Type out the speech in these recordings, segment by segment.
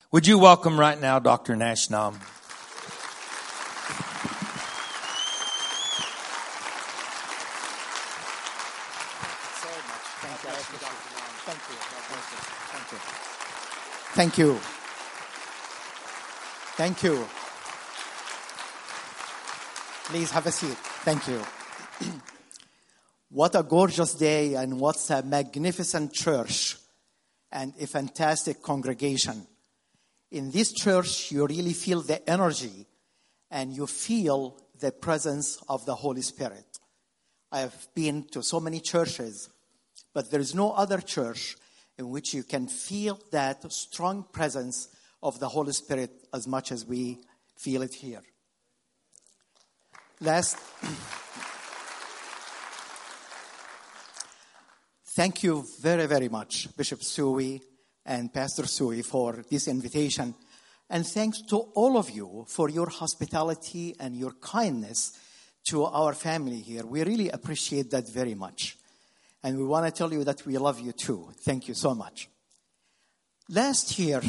Would you welcome right now Dr. Nashnam? Thank you. Thank you. Please have a seat. Thank you. What a gorgeous day and what a magnificent church and a fantastic congregation. In this church, you really feel the energy and you feel the presence of the Holy Spirit. I have been to so many churches, but there is no other church in which you can feel that strong presence of the Holy Spirit as much as we feel it here. Thank you very, very much, Bishop Suey and Pastor Suey, for this invitation. And thanks to all of you for your hospitality and your kindness to our family here. We really appreciate that very much. And we want to tell you that we love you too. Thank you so much. Last year,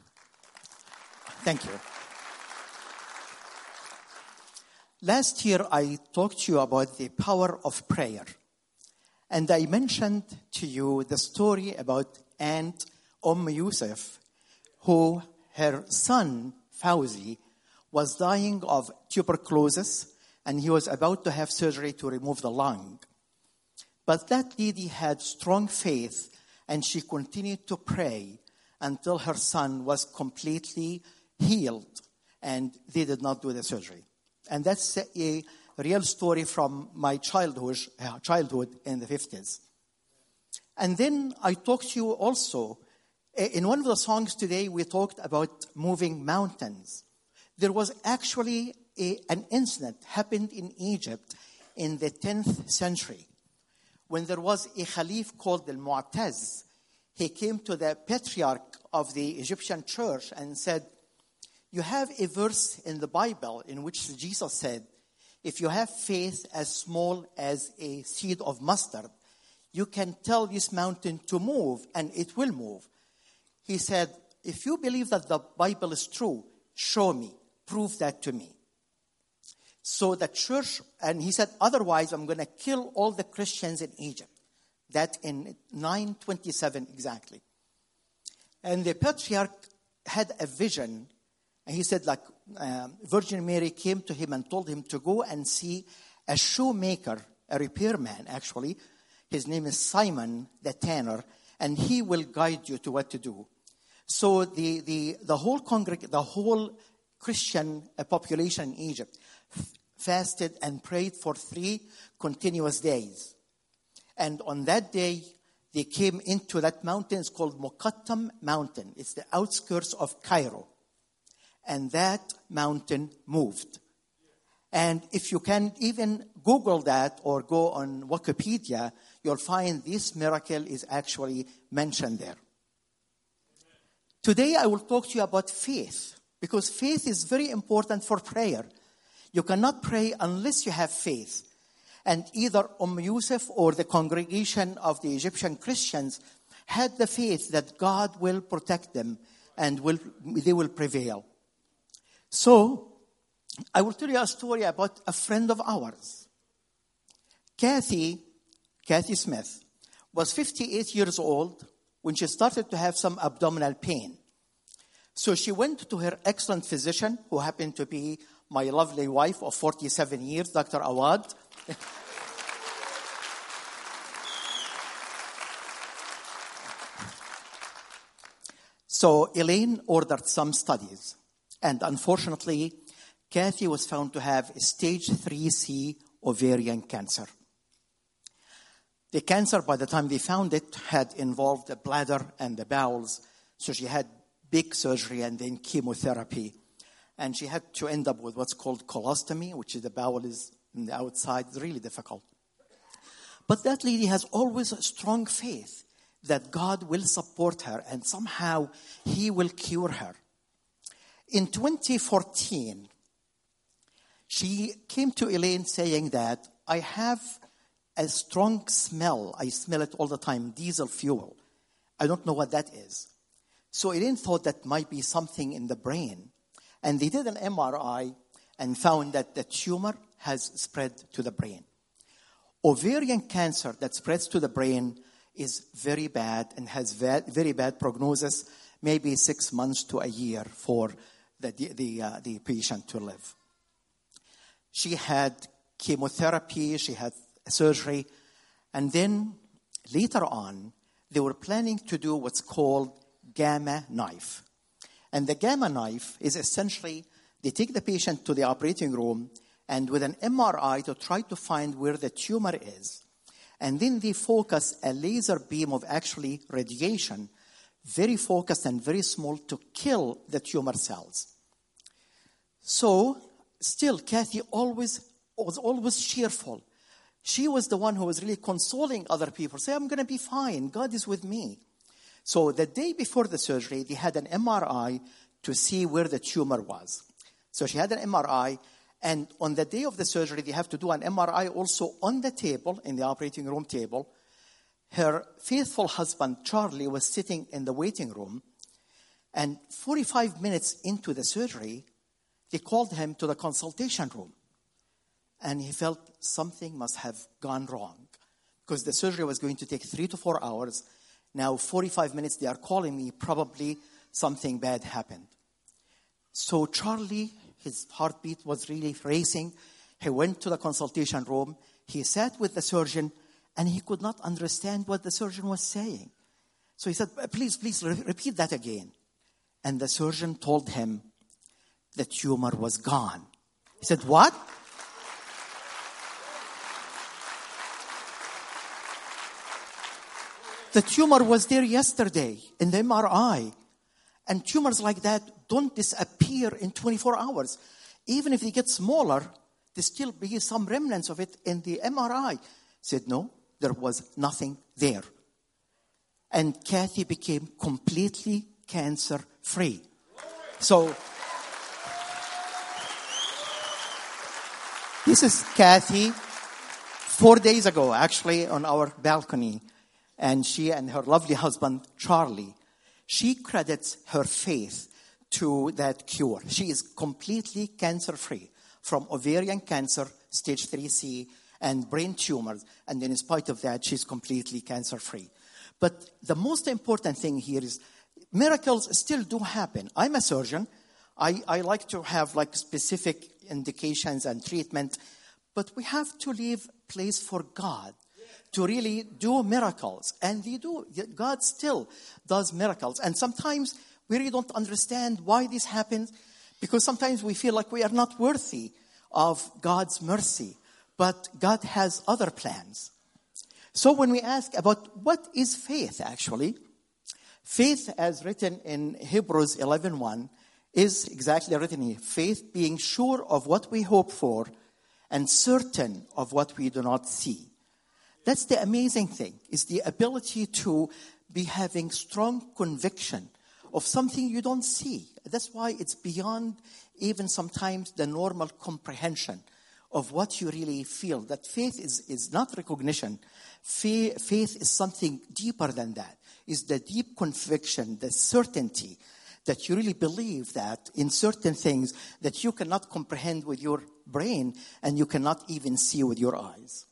I talked to you about the power of prayer. And I mentioned to you the story about Aunt Yusuf, who her son, Fauzi, was dying of tuberculosis, and he was about to have surgery to remove the lung. But that lady had strong faith, and she continued to pray until her son was completely healed, and they did not do the surgery. And that's a real story from my childhood in the 50s. And then I talked to you also, in one of the songs today, we talked about moving mountains. There was actually an incident happened in Egypt in the 10th century. When there was a Khalif called Al-Mu'taz, he came to the patriarch of the Egyptian church and said, "You have a verse in the Bible in which Jesus said, if you have faith as small as a seed of mustard, you can tell this mountain to move and it will move." He said, "If you believe that the Bible is true, show me, prove that to me." So the church, and he said, "Otherwise, I'm going to kill all the Christians in Egypt." That in 927 exactly. And the patriarch had a vision, and he said, Virgin Mary came to him and told him to go and see a shoemaker, a repairman actually. His name is Simon the tanner, and he will guide you to what to do. So the whole Christian population in Egypt fasted and prayed for 3 continuous days. And on that day, they came into that mountain. It's called Muqattam Mountain. It's the outskirts of Cairo. And that mountain moved. And if you can even Google that or go on Wikipedia, you'll find this miracle is actually mentioned there. Today, I will talk to you about faith, because faith is very important for prayer. You cannot pray unless you have faith. And either Yusuf or the congregation of the Egyptian Christians had the faith that God will protect them and they will prevail. So, I will tell you a story about a friend of ours. Kathy Smith was 58 years old when she started to have some abdominal pain. So she went to her excellent physician, who happened to be my lovely wife of 47 years, Dr. Awad. So Elaine ordered some studies. And unfortunately, Kathy was found to have stage 3C ovarian cancer. The cancer, by the time they found it, had involved the bladder and the bowels. So she had big surgery and then chemotherapy. And she had to end up with what's called colostomy, which is the bowel is on the outside. It's really difficult. But that lady has always a strong faith that God will support her and somehow He will cure her. In 2014, she came to Elaine saying that, "I have a strong smell. I smell it all the time, diesel fuel. I don't know what that is." So Elaine thought that might be something in the brain. And they did an MRI and found that the tumor has spread to the brain. Ovarian cancer that spreads to the brain is very bad and has very bad prognosis, maybe 6 months to a year for the patient to live. She had chemotherapy, she had surgery, and then later on, they were planning to do what's called gamma knife. And the gamma knife is essentially, they take the patient to the operating room and with an MRI to try to find where the tumor is. And then they focus a laser beam of actually radiation, very focused and very small, to kill the tumor cells. So, still, Kathy was always cheerful. She was the one who was really consoling other people. Say, I'm going to be fine. God is with me. So the day before the surgery, they had an MRI to see where the tumor was. So she had an MRI, and on the day of the surgery, they have to do an MRI also on the table, in the operating room table. Her faithful husband, Charlie, was sitting in the waiting room, and 45 minutes into the surgery, they called him to the consultation room. And he felt something must have gone wrong because the surgery was going to take 3 to 4 hours. Now, 45 minutes, they are calling me, probably something bad happened. So Charlie, his heartbeat was really racing. He went to the consultation room. He sat with the surgeon, and he could not understand what the surgeon was saying. So he said, please, repeat that again. And the surgeon told him the tumor was gone. He said, what? The tumor was there yesterday in the MRI. And tumors like that don't disappear in 24 hours. Even if they get smaller, there still be some remnants of it in the MRI. Said, no, there was nothing there. And Kathy became completely cancer-free. So, this is Kathy 4 days ago, actually, on our balcony. And she and her lovely husband, Charlie, she credits her faith to that cure. She is completely cancer-free from ovarian cancer, stage 3C, and brain tumors. And then in spite of that, she's completely cancer-free. But the most important thing here is miracles still do happen. I'm a surgeon. I like to have specific indications and treatment. But we have to leave place for God to really do miracles. And they do. God still does miracles. And sometimes we really don't understand why this happens, because sometimes we feel like we are not worthy of God's mercy. But God has other plans. So when we ask about what is faith, actually, faith, as written in Hebrews 11:1, is exactly written here. Faith being sure of what we hope for and certain of what we do not see. That's the amazing thing, is the ability to be having strong conviction of something you don't see. That's why it's beyond even sometimes the normal comprehension of what you really feel. That faith is not recognition. Faith is something deeper than that. It's the deep conviction, the certainty that you really believe that in certain things that you cannot comprehend with your brain and you cannot even see with your eyes.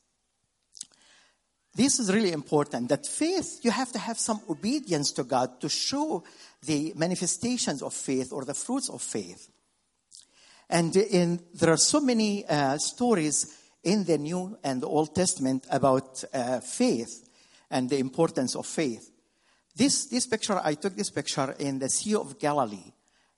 This is really important, that faith, you have to have some obedience to God to show the manifestations of faith or the fruits of faith. And there are so many stories in the New and the Old Testament about faith and the importance of faith. This picture, I took this picture in the Sea of Galilee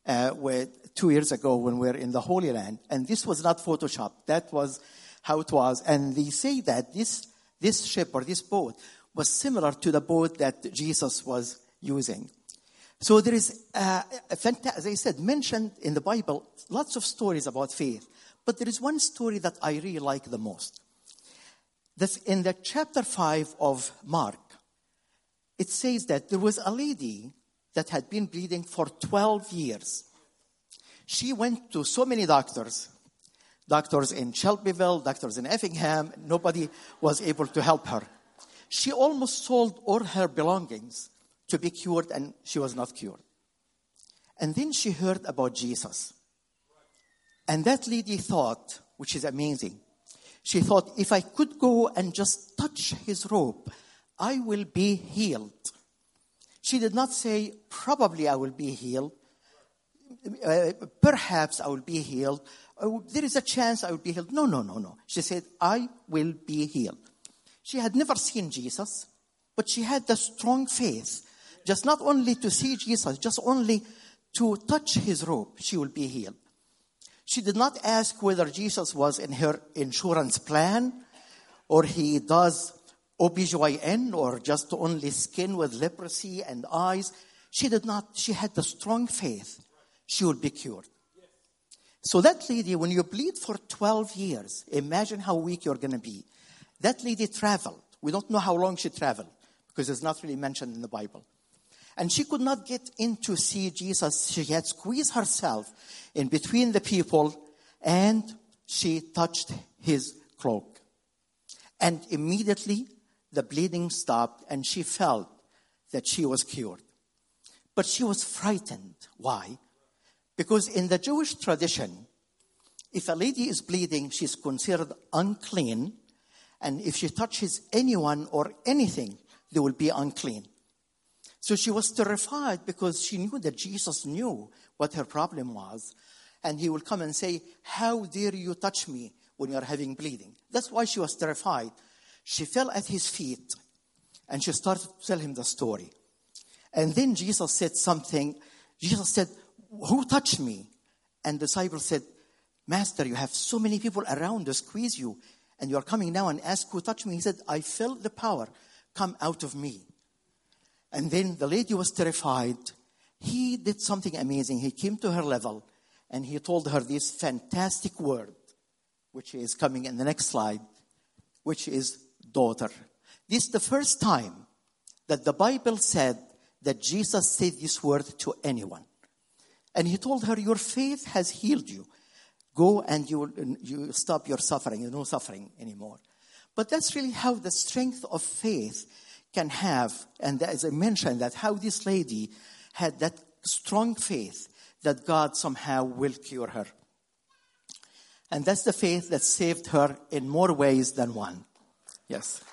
2 years ago when we were in the Holy Land. And this was not Photoshopped. That was how it was. And they say that this ship or this boat was similar to the boat that Jesus was using. So there is, as I said, mentioned in the Bible, lots of stories about faith. But there is one story that I really like the most. That's in the chapter 5 of Mark. It says that there was a lady that had been bleeding for 12 years. She went to so many doctors in Shelbyville, doctors in Effingham. Nobody was able to help her. She almost sold all her belongings to be cured, and she was not cured. And then she heard about Jesus. And that lady thought, which is amazing, she thought, if I could go and just touch his robe, I will be healed. She did not say, probably I will be healed. Perhaps I will be healed. There is a chance I will be healed. No. She said, I will be healed. She had never seen Jesus, but she had the strong faith, just not only to see Jesus, just only to touch his robe, she will be healed. She did not ask whether Jesus was in her insurance plan, or he does OBGYN, or just only skin with leprosy and eyes. She did not. She had the strong faith she will be cured. So that lady, when you bleed for 12 years, imagine how weak you're going to be. That lady traveled. We don't know how long she traveled because it's not really mentioned in the Bible. And she could not get in to see Jesus. She had squeezed herself in between the people, and she touched his cloak. And immediately the bleeding stopped, and she felt that she was cured. But she was frightened. Why? Because in the Jewish tradition, if a lady is bleeding, she's considered unclean. And if she touches anyone or anything, they will be unclean. So she was terrified because she knew that Jesus knew what her problem was. And he will come and say, how dare you touch me when you're having bleeding? That's why she was terrified. She fell at his feet and she started to tell him the story. And then Jesus said something. Jesus said, who touched me? And the disciple said, Master, you have so many people around to squeeze you, and you're coming now and ask who touched me. He said, I felt the power come out of me. And then the lady was terrified. He did something amazing. He came to her level and he told her this fantastic word, which is coming in the next slide, which is daughter. This is the first time that the Bible said that Jesus said this word to anyone. And he told her, your faith has healed you. Go and you stop your suffering. There's no suffering anymore. But that's really how the strength of faith can have, and as I mentioned, that how this lady had that strong faith that God somehow will cure her. And that's the faith that saved her in more ways than one. Yes.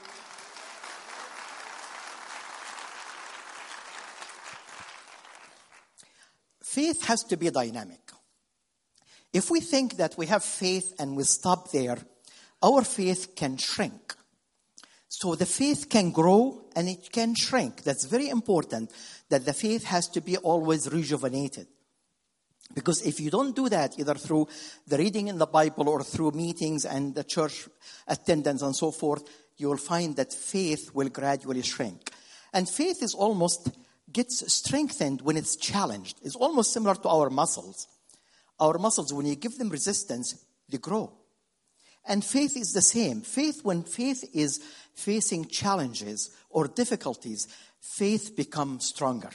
Faith has to be dynamic. If we think that we have faith and we stop there, our faith can shrink. So the faith can grow and it can shrink. That's very important, that the faith has to be always rejuvenated. Because if you don't do that, either through the reading in the Bible or through meetings and the church attendance and so forth, you will find that faith will gradually shrink. And faith is almost gets strengthened when it's challenged. It's almost similar to our muscles. Our muscles, when you give them resistance, they grow. And faith is the same. When faith is facing challenges or difficulties, faith becomes stronger.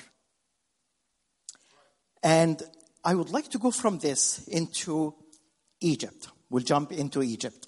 And I would like to go from this into Egypt. We'll jump into Egypt.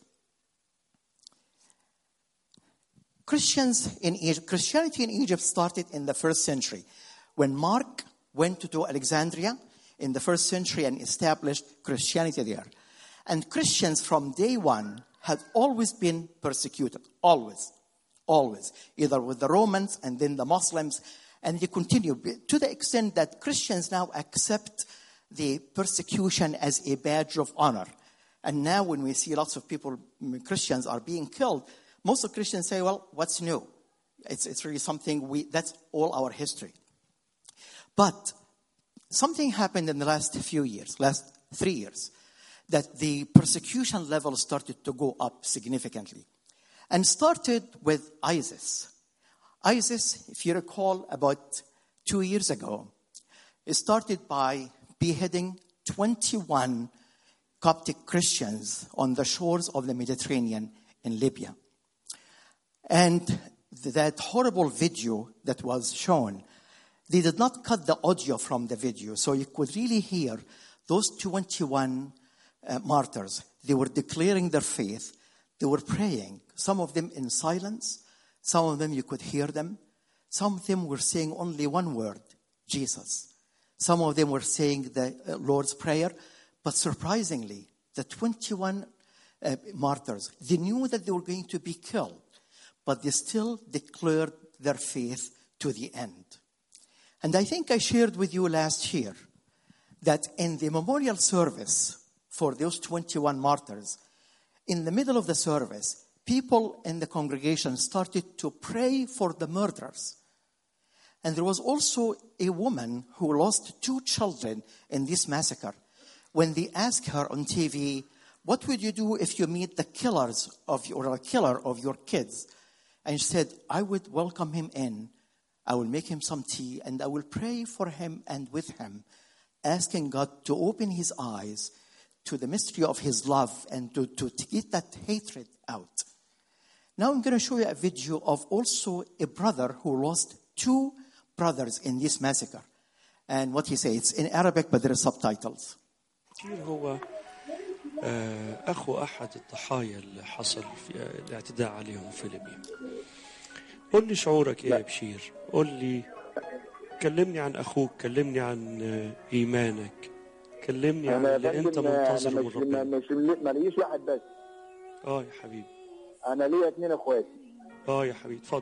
Christianity in Egypt started in the 1st century when Mark went to Alexandria in the 1st century and established Christianity there. And Christians from day one had always been persecuted. Always. Either with the Romans and then the Muslims. And they continue to the extent that Christians now accept the persecution as a badge of honor. And now when we see lots of people, Christians are being killed, most of Christians say, well, what's new? It's really something that's all our history. But something happened in the last 3 years, that the persecution level started to go up significantly. And started with ISIS. ISIS, if you recall, about 2 years ago, it started by beheading 21 Coptic Christians on the shores of the Mediterranean in Libya. And that horrible video that was shown, they did not cut the audio from the video, so you could really hear those 21 martyrs. They were declaring their faith. They were praying, some of them in silence. Some of them you could hear them. Some of them were saying only one word, Jesus. Some of them were saying the Lord's Prayer. But surprisingly, the 21 martyrs, they knew that they were going to be killed, but they still declared their faith to the end. And I think I shared with you last year that in the memorial service for those 21 martyrs, in the middle of the service, people in the congregation started to pray for the murderers. And there was also a woman who lost 2 children in this massacre. When they asked her on TV, what would you do if you meet the killer of your kids? And she said, I would welcome him in. I will make him some tea, and I will pray for him and with him, asking God to open his eyes to the mystery of his love and to get that hatred out. Now I'm going to show you a video of also a brother who lost 2 brothers in this massacre. And what he says, it's in Arabic, but there are subtitles. هو أخو أحد الضحايا اللي حصل في الاعتداء عليهم في ليبيا. قل لي شعورك يا بشير. قل لي، كلمني عن أخوك، كلمني عن إيمانك، كلمني عن اللي أنت منتظره من ربنا. ما ليش واحد بس. يا حبيبي. أنا ليا 2 إخواتي. يا حبيبي اتفضل.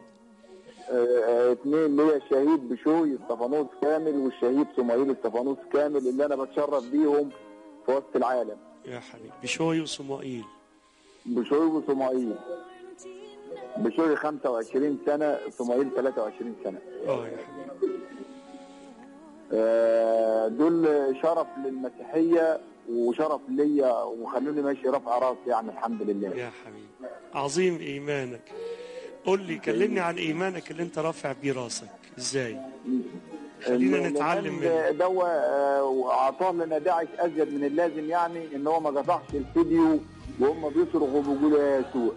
2 ليا الشهيد بشوي استفانوس كامل والشهيد سمايل استفانوس كامل اللي أنا بتشرف بيهم في وسط العالم. يا حبيبي بشوي وسمائيل. بشوي وسمائيل. بشوي 25 سنة، سمايل 23 سنة. يا حبيبي. دول شرف للمسيحية وشرف ليا وخلوني ماشي رفع راسي يعني الحمد لله. يا حبيبي عظيم إيمانك. قل لي، كلمني عن إيمانك اللي أنت رافع بيه راسك إزاي؟ خلينا نتعلم منه. دوا وعطاه لنا داعش أزيد من اللازم، يعني إن هو ما قطعش الفيديو وهم بيصرخوا وبيقولوا يا يسوع.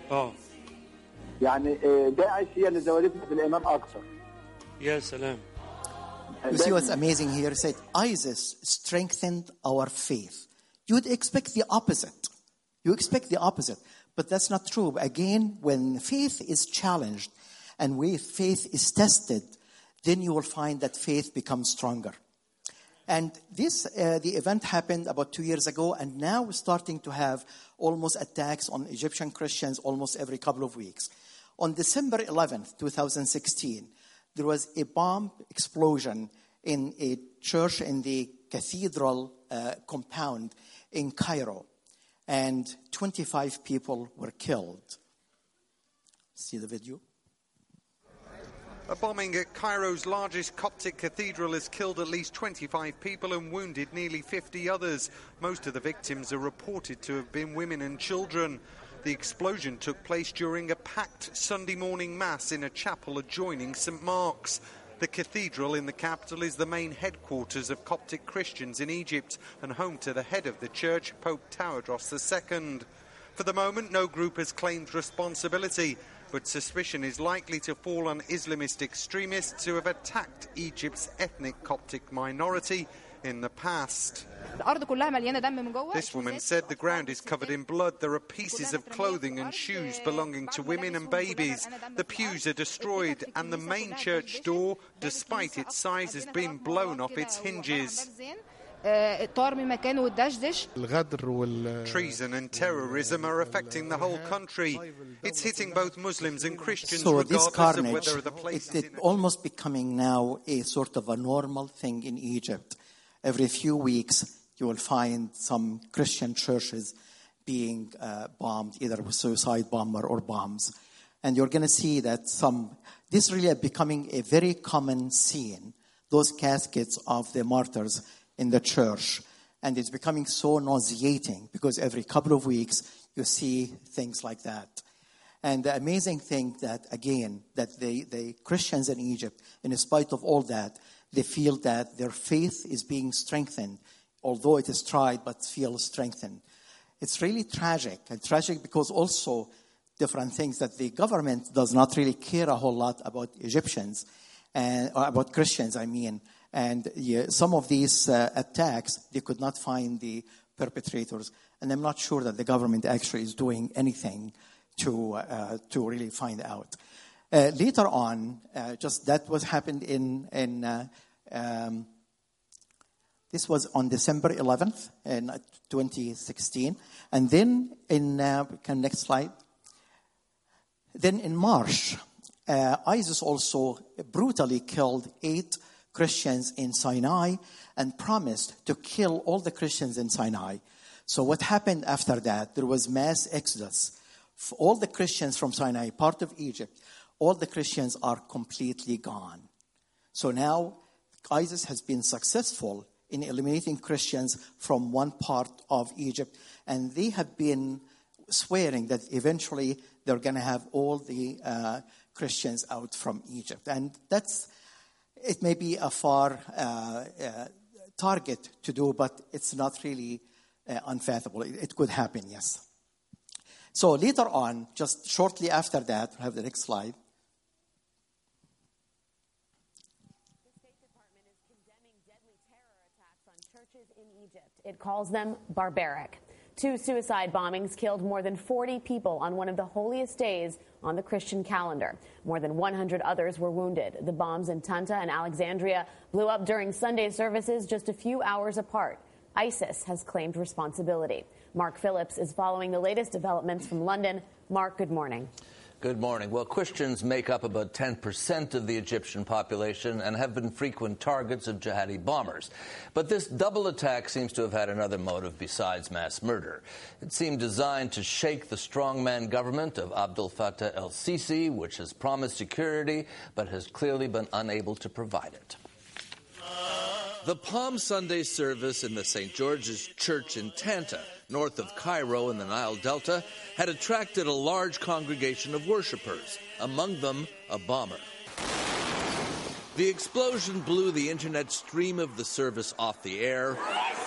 يعني داعش هي اللي زودتنا في الإيمان أكثر. يا سلام. You see what's amazing here? It said, ISIS strengthened our faith. You'd expect the opposite. You expect the opposite. But that's not true. Again, when faith is challenged and when faith is tested, then you will find that faith becomes stronger. And this, the event happened about 2 years ago, and now we're starting to have almost attacks on Egyptian Christians almost every couple of weeks. On December 11th, 2016, there was a bomb explosion in a church in the cathedral compound in Cairo, and 25 people were killed. See the video? A bombing at Cairo's largest Coptic cathedral has killed at least 25 people and wounded nearly 50 others. Most of the victims are reported to have been women and children. The explosion took place during a packed Sunday morning mass in a chapel adjoining St. Mark's. The cathedral in the capital is the main headquarters of Coptic Christians in Egypt and home to the head of the church, Pope Tawadros II. For the moment, no group has claimed responsibility, but suspicion is likely to fall on Islamist extremists who have attacked Egypt's ethnic Coptic minority in the past. This woman said the ground is covered in blood. There are pieces of clothing and shoes belonging to women and babies. The pews are destroyed and the main church door, despite its size, has been blown off its hinges. Treason and terrorism are affecting the whole country. It's hitting both Muslims and Christians, so regardless this carnage, of whether the places it's almost becoming now a sort of a normal thing in Egypt. Every few weeks, you will find some Christian churches being bombed, either with suicide bomber or bombs. And you're going to see that this really is becoming a very common scene, those caskets of the martyrs in the church. And it's becoming so nauseating because every couple of weeks you see things like that. And the amazing thing that, again, that the Christians in Egypt, in spite of all that, they feel that their faith is being strengthened, although it is tried, but feel strengthened. It's really tragic, and tragic because also different things that the government does not really care a whole lot about Egyptians, or about Christians, I mean. And some of these attacks, they could not find the perpetrators. And I'm not sure that the government actually is doing anything to really find out. Later on, just that was happened in This was on December 11th in 2016. And then next slide. Then in March, ISIS also brutally killed 8 Christians in Sinai and promised to kill all the Christians in Sinai. So what happened after that? There was mass exodus. All the Christians from Sinai, part of Egypt, all the Christians are completely gone. So now ISIS has been successful in eliminating Christians from one part of Egypt, and they have been swearing that eventually they're going to have all the Christians out from Egypt. And it may be a far target to do, but it's not really unfathomable. It could happen, yes. So later on, just shortly after that, we'll have the next slide. The State Department is condemning deadly terror attacks on churches in Egypt. It calls them barbaric. 2 suicide bombings killed more than 40 people on one of the holiest days on the Christian calendar. More than 100 others were wounded. The bombs in Tanta and Alexandria blew up during Sunday services just a few hours apart. ISIS has claimed responsibility. Mark Phillips is following the latest developments from London. Mark, good morning. Good morning. Well, Christians make up about 10% of the Egyptian population and have been frequent targets of jihadi bombers. But this double attack seems to have had another motive besides mass murder. It seemed designed to shake the strongman government of Abdel Fattah el-Sisi, which has promised security but has clearly been unable to provide it. The Palm Sunday service in the St. George's Church in Tanta, north of Cairo in the Nile Delta, had attracted a large congregation of worshippers, among them a bomber. The explosion blew the internet stream of the service off the air,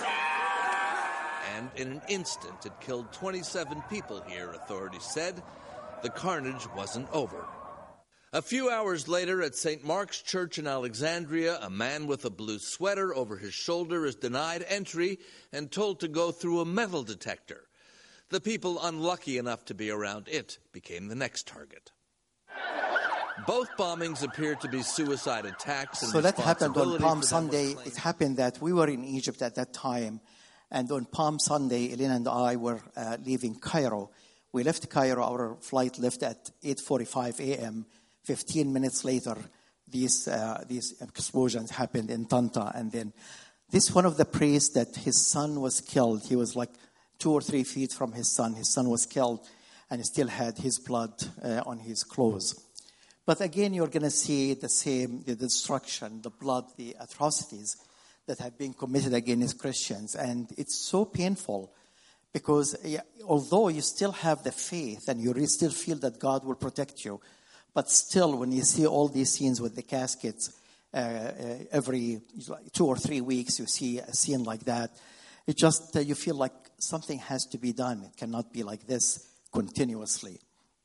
and in an instant it killed 27 people here, authorities said. The carnage wasn't over. A few hours later at St. Mark's Church in Alexandria, a man with a blue sweater over his shoulder is denied entry and told to go through a metal detector. The people unlucky enough to be around it became the next target. Both bombings appeared to be suicide attacks. So that happened on Palm Sunday. It happened that we were in Egypt at that time, and on Palm Sunday, Elena and I were leaving Cairo. We left Cairo. Our flight left at 8:45 a.m., 15 minutes later, these explosions happened in Tanta. And then this one of the priests that his son was killed. He was like 2 or 3 feet from his son. His son was killed, and he still had his blood on his clothes. But again, you're going to see the destruction, the blood, the atrocities that have been committed against Christians. And it's so painful because although you still have the faith and you still feel that God will protect you, but still, when you see all these scenes with the caskets, every 2 or 3 weeks you see a scene like that, it just, you feel like something has to be done. It cannot be like this continuously.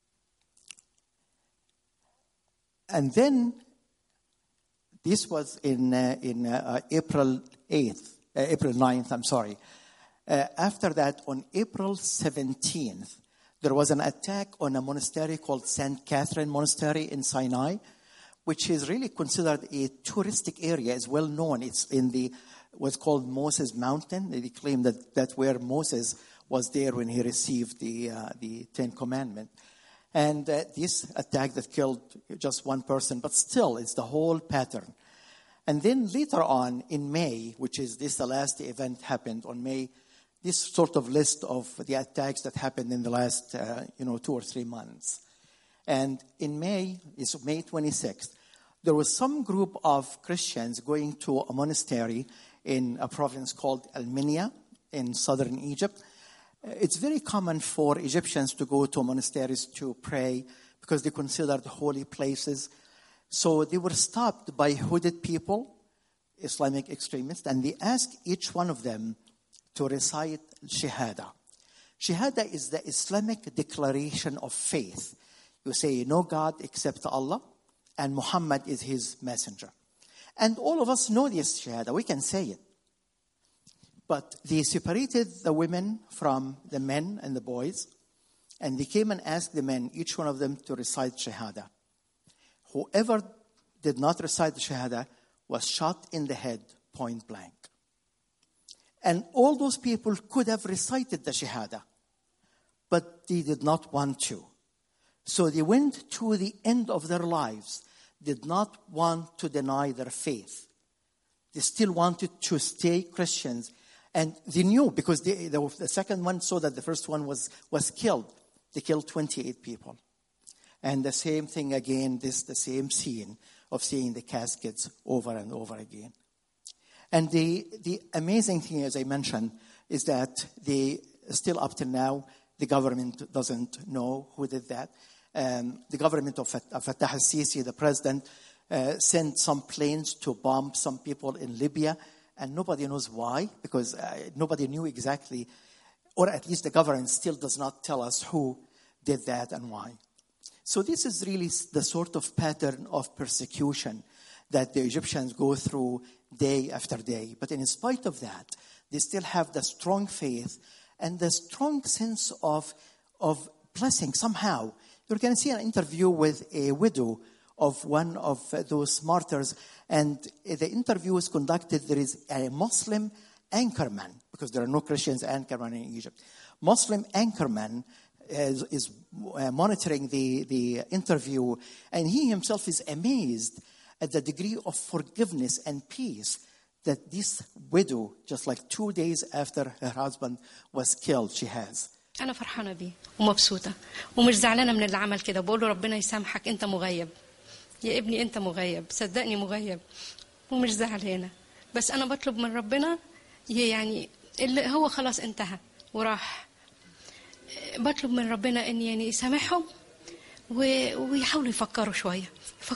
And then, this was in April 9th, after that, on April 17th, there was an attack on a monastery called St. Catherine Monastery in Sinai, which is really considered a touristic area. It's well known. It's in what's called Moses Mountain. They claim that's where Moses was there when he received the Ten Commandments. And this attack that killed just one person, but still, it's the whole pattern. And then later on, in May, which is the last event happened on May, this sort of list of the attacks that happened in the last, 2 or 3 months. And in May, it's May 26th, there was some group of Christians going to a monastery in a province called Al-Minya in southern Egypt. It's very common for Egyptians to go to monasteries to pray because they considered holy places. So they were stopped by hooded people, Islamic extremists, and they asked each one of them to recite Shahada. Shahada is the Islamic declaration of faith. You say, no God except Allah, and Muhammad is his messenger. And all of us know this Shahada. We can say it. But they separated the women from the men and the boys, and they came and asked the men, each one of them, to recite Shahada. Whoever did not recite the Shahada was shot in the head, point blank. And all those people could have recited the Shahada, but they did not want to. So they went to the end of their lives, did not want to deny their faith. They still wanted to stay Christians. And they knew, because the second one saw that the first one was killed. They killed 28 people. And the same thing again, the same scene of seeing the caskets over and over again. And the amazing thing, as I mentioned, is that they still up till now, the government doesn't know who did that. The government of Fattah al-Sisi, the president, sent some planes to bomb some people in Libya, and nobody knows why, because nobody knew exactly, or at least the government still does not tell us who did that and why. So this is really the sort of pattern of persecution that the Egyptians go through day after day. But in spite of that, they still have the strong faith and the strong sense of blessing somehow. You're going to see an interview with a widow of one of those martyrs, and the interview was conducted. There is a Muslim anchorman, because there are no Christians anchorman in Egypt. Muslim anchorman is monitoring the interview, and he himself is amazed at the degree of forgiveness and peace that this widow, just like 2 days after her husband was killed, she has. أنا فرحانة بيه ومبسوطة ومش زعلانة من اللي عمل كده. بقول له ربنا يسامحك، أنت مغيب يا ابني، أنت مغيب، صدقني مغيب، ومش زعلانة. بس أنا بطلب من ربنا يعني اللي هو خلاص انتهى وراح. بطلب من ربنا إن يعني يسامحهم ويحاولوا يفكروا شوية،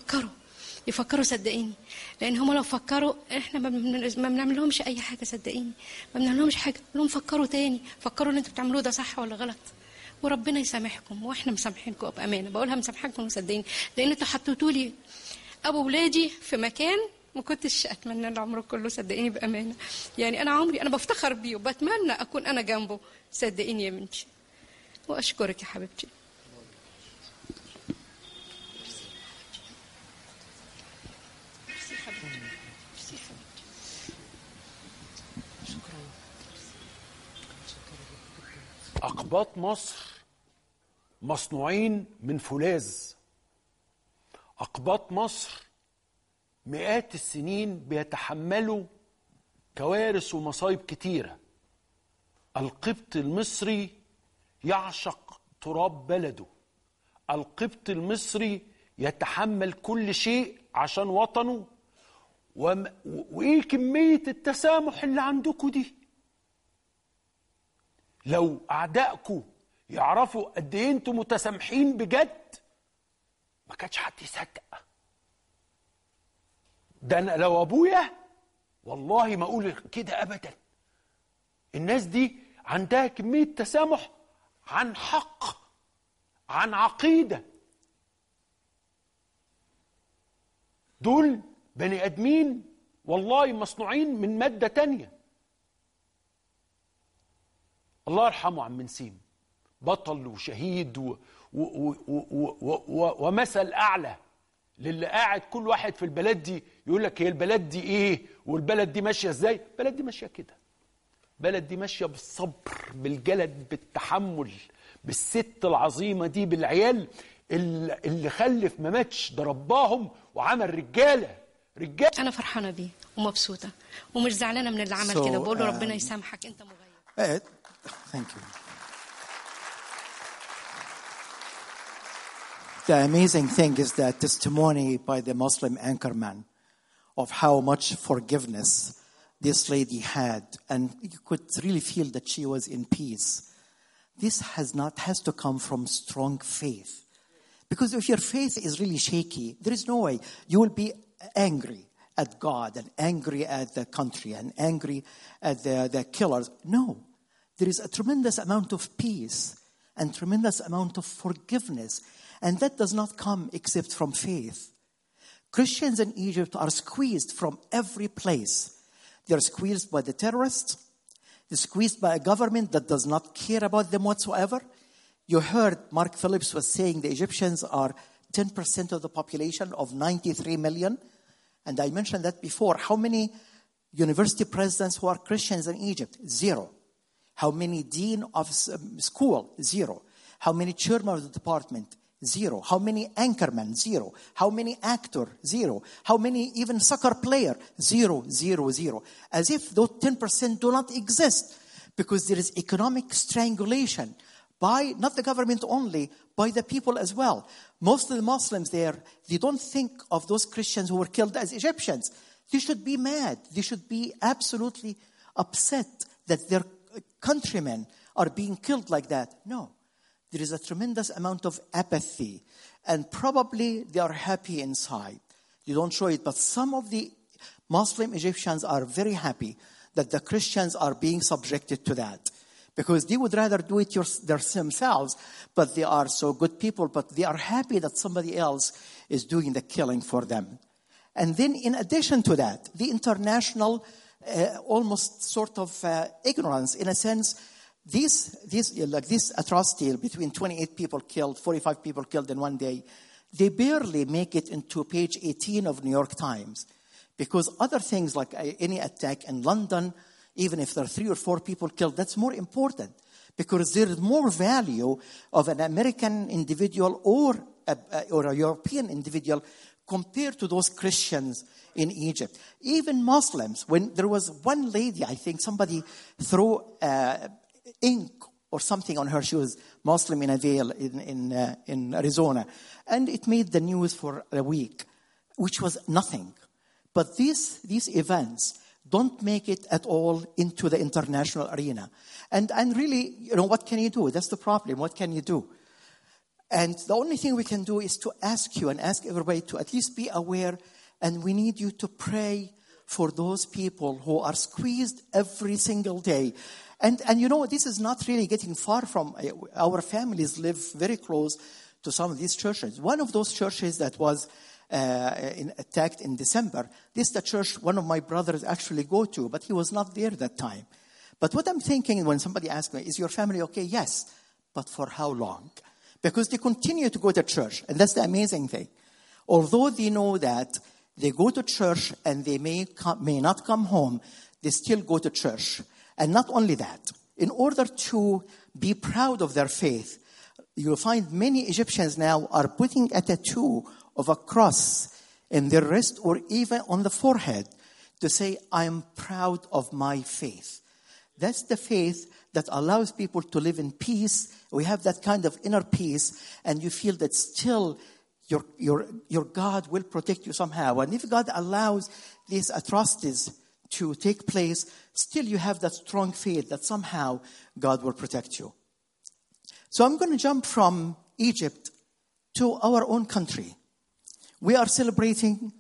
يفكروا صدقيني، لأن هم لو فكروا إحنا ما بنعملهمش أي حاجة. صدقيني ما بنعملهمش حاجة، لهم فكروا تاني، فكروا اللي أنتوا بتعملوه ده صح ولا غلط، وربنا يسامحكم، وإحنا مسامحينكم بأمانة. بقولها مسامحكم وصدقيني، لأن أنتوا حطيتوا لي أبو ولادي في مكان ما كنتش أتمنى العمر كله. صدقيني بأمانة، يعني أنا عمري أنا بفتخر بيه وبتمنى أكون أنا جنبه. صدقيني يا بنتي، وأشكرك يا حبيبتي. أقباط مصر مصنوعين من فولاذ. أقباط مصر مئات السنين بيتحملوا كوارث ومصايب كتيرة. القبط المصري يعشق تراب بلده. القبط المصري يتحمل كل شيء عشان وطنه. وإيه كمية التسامح اللي عندكم دي؟ لو أعدائكم يعرفوا قد إيه أنتم متسامحين بجد، ما كانش حد يصدق. ده أنا لو أبويا والله ما أقول كده أبدا. الناس دي عندها كمية تسامح عن حق، عن عقيدة. دول بني آدمين والله مصنوعين من مادة تانية. الله يرحمه عم نسيم، بطل وشهيد ومثل أعلى للي قاعد كل واحد في البلد دي يقول لك هي البلد دي إيه والبلد دي ماشية إزاي. البلد دي ماشية كده، البلد دي ماشية بالصبر، بالجلد، بالتحمل، بالست العظيمة دي، بالعيال اللي خلف ما ماتش، ده رباهم وعمل رجالة. أنا فرحانة بيه ومبسوطة ومش زعلانة من اللي عمل كده. بقول له ربنا يسامحك، أنت مغيب. Thank you. The amazing thing is the testimony by the Muslim anchorman of how much forgiveness this lady had, and you could really feel that she was in peace. This has to come from strong faith, because if your faith is really shaky, there is no way. You will be angry at God and angry at the country and angry at the killers. No. There is a tremendous amount of peace and tremendous amount of forgiveness. And that does not come except from faith. Christians in Egypt are squeezed from every place. They are squeezed by the terrorists. They're squeezed by a government that does not care about them whatsoever. You heard Mark Phillips was saying the Egyptians are 10% of the population of 93 million. And I mentioned that before. How many university presidents who are Christians in Egypt? 0. How many dean of school? 0. How many chairman of the department? 0. How many anchormen? 0. How many actor? 0. How many even soccer player? 0, 0, 0. As if those 10% do not exist, because there is economic strangulation by not the government only, by the people as well. Most of the Muslims there, they don't think of those Christians who were killed as Egyptians. They should be mad. They should be absolutely upset that their countrymen are being killed like that. No. There is a tremendous amount of apathy. And probably they are happy inside. They don't show it. But some of the Muslim Egyptians are very happy that the Christians are being subjected to that. Because they would rather do it themselves, but they are so good people, but they are happy that somebody else is doing the killing for them. And then in addition to that, the international almost sort of ignorance, in a sense, this atrocity between 28 people killed, 45 people killed in one day, they barely make it into page 18 of New York Times. Because other things like any attack in London, even if there are 3 or 4 people killed, that's more important. Because there is more value of an American individual or a European individual compared to those Christians in Egypt. Even Muslims, when there was one lady, I think somebody threw ink or something on her. She was Muslim in a veil in Arizona. And it made the news for a week, which was nothing. But these events don't make it at all into the international arena. And really, what can you do? That's the problem. What can you do? And the only thing we can do is to ask you and ask everybody to at least be aware. And we need you to pray for those people who are squeezed every single day. And this is not really getting far from our live very close to some of these churches. One of those churches that was attacked in December, this is the church one of my brothers actually go to, but he was not there that time. But what I'm thinking when somebody asks me, is your family okay? Yes. But for how long? Because they continue to go to church. And that's the amazing thing. Although they know that they go to church and they may not come home, they still go to church. And not only that, in order to be proud of their faith, you'll find many Egyptians now are putting a tattoo of a cross in their wrist or even on the forehead to say, I am proud of my faith. That's the faith that allows people to live in peace. We have that kind of inner peace, and you feel that still your God will protect you somehow. And if God allows these atrocities to take place, still you have that strong faith that somehow God will protect you. So I'm going to jump from Egypt to our own country. We are celebrating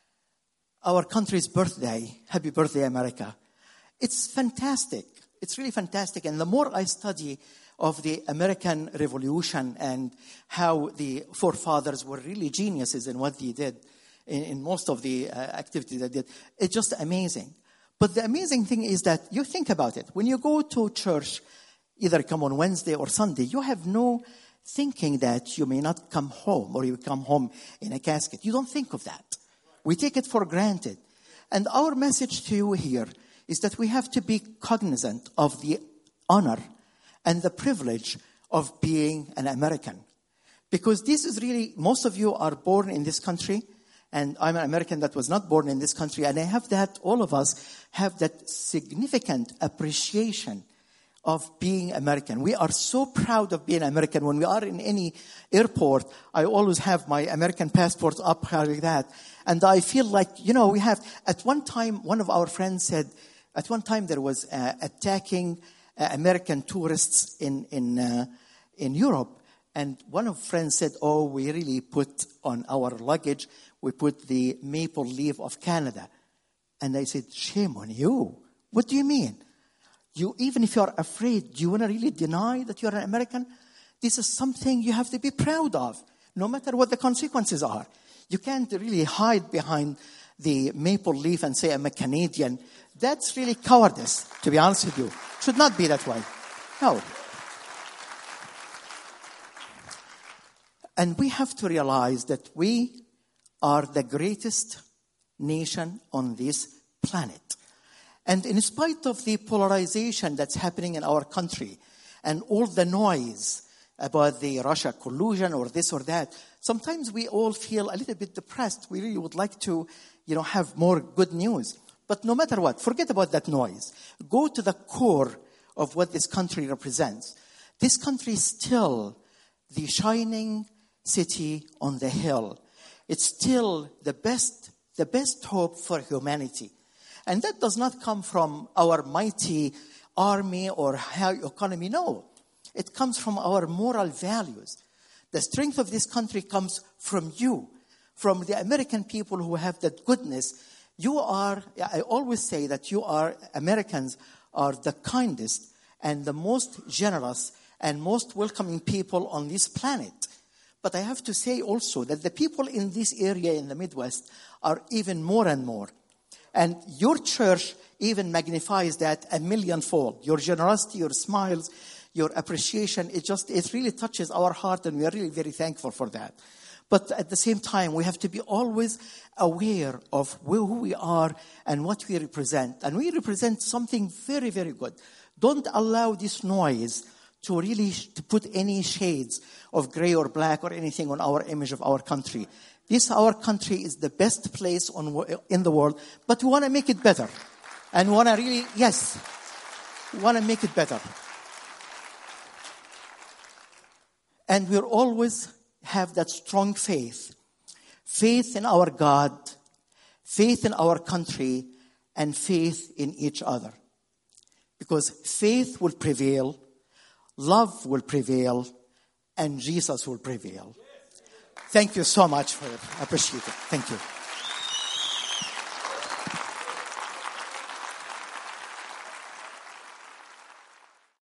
our country's birthday. Happy birthday, America. It's fantastic. It's really fantastic. And the more I study of the American Revolution and how the forefathers were really geniuses in what they did, in most of the activities they did, it's just amazing. But the amazing thing is that you think about it. When you go to church, either come on Wednesday or Sunday, you have no thinking that you may not come home or you come home in a casket. You don't think of that. We take it for granted. And our message to you here is that we have to be cognizant of the honor and the privilege of being an American. Because this is really, most of you are born in this country, and I'm an American that was not born in this country, and I have that, all of us have that significant appreciation of being American. We are so proud of being American. When we are in any airport, I always have my American passport up like that. And I feel like, we have, at one time, one of our friends said, at one time there was attacking American tourists in Europe. And one of friends said, we really put on our luggage, we put the maple leaf of Canada. And I said, shame on you. What do you mean? Even if you're afraid, do you want to really deny that you're an American? This is something you have to be proud of, no matter what the consequences are. You can't really hide behind the maple leaf and say, I'm a Canadian. That's really cowardice, to be honest with you. It should not be that way. No. And we have to realize that we are the greatest nation on this planet. And in spite of the polarization that's happening in our country and all the noise about the Russia collusion or this or that, sometimes we all feel a little bit depressed. We really would like to, have more good news. But no matter what, forget about that noise. Go to the core of what this country represents. This country is still the shining city on the hill. It's still the best hope for humanity. And that does not come from our mighty army or high economy. No, it comes from our moral values. The strength of this country comes from you, from the American people who have that goodness. I always say that Americans are the kindest and the most generous and most welcoming people on this planet. But I have to say also that the people in this area in the Midwest are even more and more. And your church even magnifies that 1,000,000-fold. Your generosity, your smiles, your appreciation, it really touches our heart, and we are really very thankful for that. But at the same time, we have to be always aware of who we are and what we represent. And we represent something very, very good. Don't allow this noise to put any shades of gray or black or anything on our image of our country. Our country is the best place in the world, but we want to make it better. And we want to make it better. And we'll always have that strong faith in our God, faith in our country, and faith in each other. Because faith will prevail, love will prevail, and Jesus will prevail. Thank you so much for it. I appreciate it. Thank you.